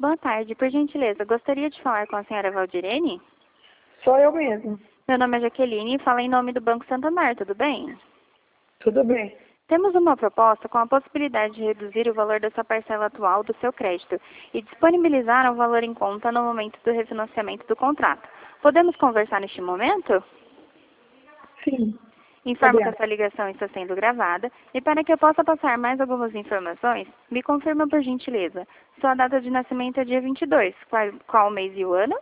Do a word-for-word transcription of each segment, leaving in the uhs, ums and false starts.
Boa tarde, por gentileza, gostaria de falar com a senhora Valdirene? Sou eu mesmo. Meu nome é Jaqueline e falo em nome do Banco Santander, tudo bem? Tudo bem. Temos uma proposta com a possibilidade de reduzir o valor da sua parcela atual do seu crédito e disponibilizar o valor em conta no momento do refinanciamento do contrato. Podemos conversar neste momento? Sim. Informo que Podemos. essa ligação está sendo gravada e para que eu possa passar mais algumas informações, me confirma por gentileza. Sua data de nascimento é dia vinte e dois. Qual, qual o mês e o ano?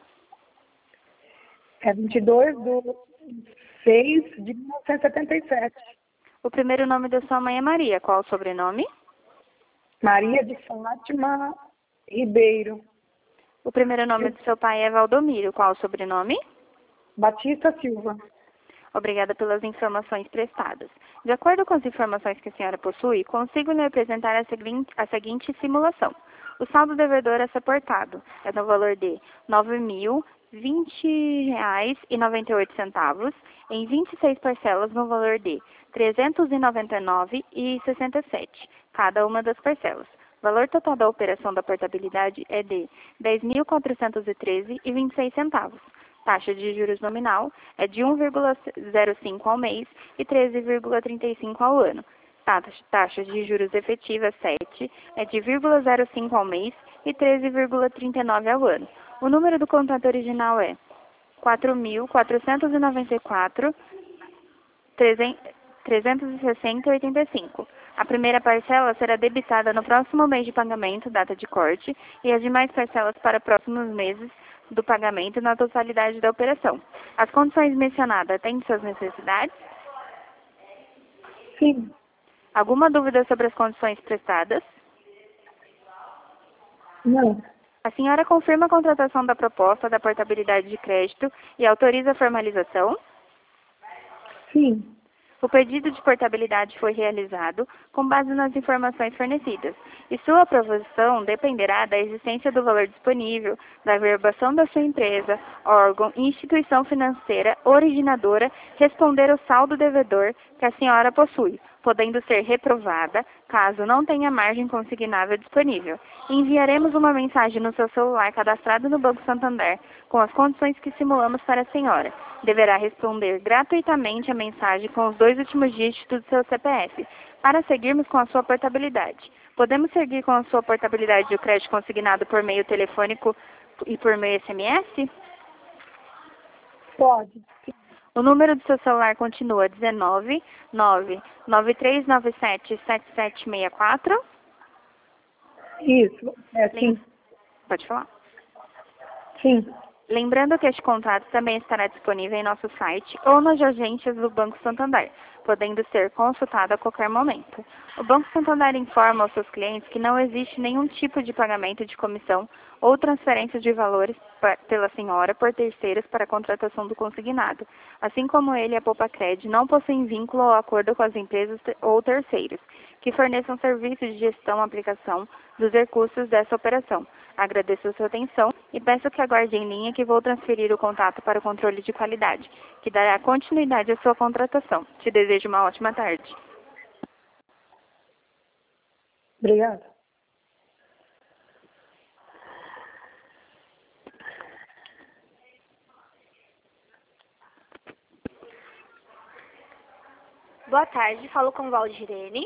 É vinte e dois de seis de mil novecentos e setenta e sete. O primeiro nome da sua mãe é Maria. Qual o sobrenome? Maria de Fátima Ribeiro. O primeiro nome do seu pai é Valdomiro. Qual o sobrenome? Batista Silva. Obrigada pelas informações prestadas. De acordo com as informações que a senhora possui, consigo lhe apresentar a seguinte, a seguinte simulação. O saldo devedor a ser portado é no valor de nove mil e vinte reais e noventa e oito centavos em vinte e seis parcelas no valor de trezentos e noventa e nove reais e sessenta e sete centavos, cada uma das parcelas. O valor total da operação da portabilidade é de dez mil quatrocentos e treze reais e vinte e seis centavos. Taxa de juros nominal é de um vírgula zero cinco ao mês e treze vírgula trinta e cinco ao ano. Taxa de juros efetiva sete é de vírgula zero cinco ao mês e treze vírgula trinta e nove ao ano. O número do contrato original é quatro mil quatrocentos e noventa e quatro reais trezentos e sessenta reais e oitenta e cinco centavos. A primeira parcela será debitada no próximo mês de pagamento, data de corte, e as demais parcelas para próximos meses do pagamento na totalidade da operação. As condições mencionadas atendem suas necessidades? Sim. Alguma dúvida sobre as condições prestadas? Não. A senhora confirma a contratação da proposta da portabilidade de crédito e autoriza a formalização? Sim. O pedido de portabilidade foi realizado com base nas informações fornecidas, e sua aprovação dependerá da existência do valor disponível, da verbação da sua empresa, órgão e instituição financeira originadora responder ao saldo devedor que a senhora possui, podendo ser reprovada caso não tenha margem consignável disponível. Enviaremos uma mensagem no seu celular cadastrado no Banco Santander com as condições que simulamos para a senhora. Deverá responder gratuitamente a mensagem com os dois últimos dígitos do seu C P F, para seguirmos com a sua portabilidade. Podemos seguir com a sua portabilidade de crédito consignado por meio telefônico e por meio S M S? Pode. Sim. O número do seu celular continua dezenove, nove, nove três nove sete, sete sete seis quatro? Isso. É sim. Pode falar. Sim. Lembrando que este contrato também estará disponível em nosso site ou nas agências do Banco Santander, podendo ser consultado a qualquer momento. O Banco Santander informa aos seus clientes que não existe nenhum tipo de pagamento de comissão ou transferência de valores pela senhora por terceiros para a contratação do consignado, assim como ele e a Poupa-Cred não possuem vínculo ou acordo com as empresas ou terceiros que forneçam serviços de gestão e aplicação dos recursos dessa operação. Agradeço a sua atenção e peço que aguarde em linha que vou transferir o contato para o controle de qualidade, que dará continuidade à sua contratação. Te desejo uma ótima tarde. Obrigada. Boa tarde, falo com Valdirene.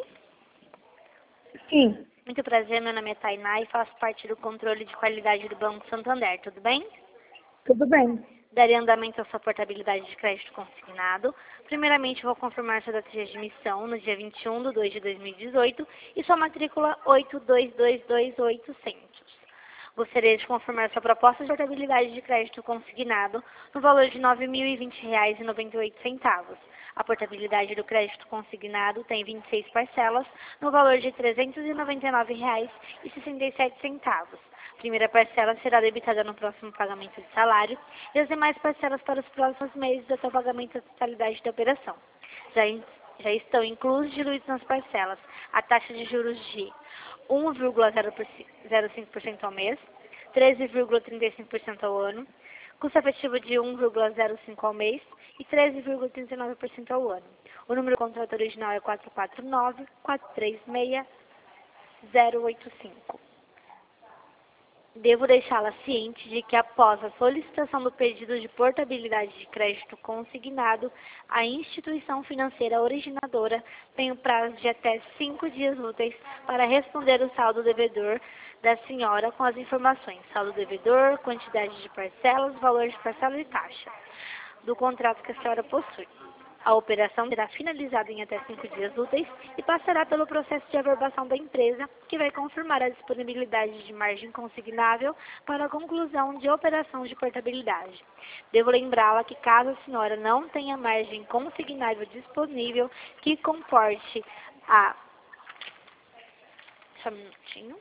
Sim. Muito prazer, meu nome é Tainá e faço parte do controle de qualidade do Banco Santander, tudo bem? Tudo bem. Darei andamento à sua portabilidade de crédito consignado. Primeiramente, vou confirmar sua data de admissão no dia vinte e um de dois de dois mil e dezoito e sua matrícula oito dois dois dois oitocentos. Gostaria de confirmar sua proposta de portabilidade de crédito consignado no valor de nove mil e vinte reais e noventa e oito centavos. A portabilidade do crédito consignado tem vinte e seis parcelas no valor de trezentos e noventa e nove reais e sessenta e sete centavos. A primeira parcela será debitada no próximo pagamento de salário e as demais parcelas para os próximos meses até o pagamento da totalidade da operação. Já, já estão inclusos diluídos nas parcelas a taxa de juros de um vírgula zero cinco por cento ao mês, treze vírgula trinta e cinco por cento ao ano, custo efetivo de um vírgula zero cinco ao mês e treze vírgula trinta e nove por cento ao ano. O número do contrato original é quatro quatro nove, quatro três seis, zero oito cinco. Devo deixá-la ciente de que, após a solicitação do pedido de portabilidade de crédito consignado, a instituição financeira originadora tem o prazo de até cinco dias úteis para responder o saldo devedor da senhora com as informações: saldo devedor, quantidade de parcelas, valor de parcela e taxa do contrato que a senhora possui. A operação será finalizada em até cinco dias úteis e passará pelo processo de averbação da empresa, que vai confirmar a disponibilidade de margem consignável para a conclusão de operação de portabilidade. Devo lembrá-la que, caso a senhora não tenha margem consignável disponível que comporte a... Só um minutinho.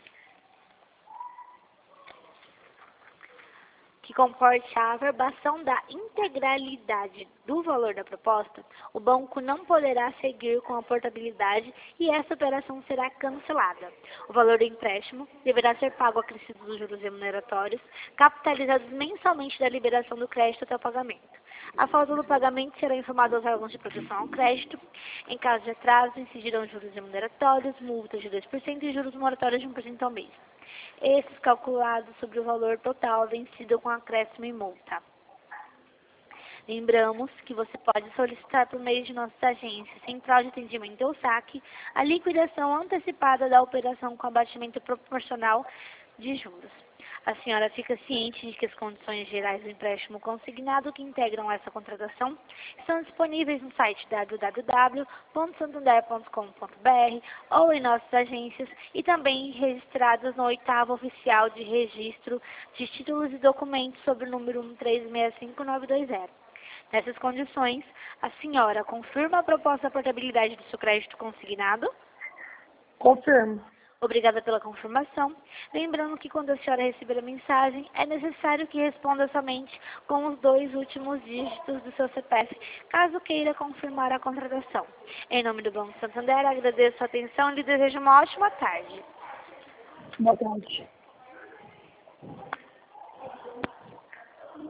que comporte a averbação da integralidade do valor da proposta, o banco não poderá seguir com a portabilidade e essa operação será cancelada. O valor do empréstimo deverá ser pago acrescido dos juros remuneratórios, capitalizados mensalmente da liberação do crédito até o pagamento. A falta do pagamento será informada aos órgãos de proteção ao crédito. Em caso de atraso, incidirão juros remuneratórios, multas de dois por cento e juros moratórios de um por cento ao mês. Esses calculados sobre o valor total vencido com acréscimo e multa. Lembramos que você pode solicitar por meio de nossas agências Central de Atendimento ou saque a liquidação antecipada da operação com abatimento proporcional de juros. A senhora fica ciente de que as condições gerais do empréstimo consignado que integram essa contratação estão disponíveis no site w w w ponto santander ponto com ponto b r ou em nossas agências e também registradas no oitavo oficial de registro de títulos e documentos sob o número um três seis cinco nove dois zero. Nessas condições, a senhora confirma a proposta de portabilidade do seu crédito consignado? Confirmo. Obrigada pela confirmação. Lembrando que quando a senhora receber a mensagem, é necessário que responda somente com os dois últimos dígitos do seu C P F, caso queira confirmar a contratação. Em nome do Banco Santander, agradeço a atenção e lhe desejo uma ótima tarde. Boa tarde.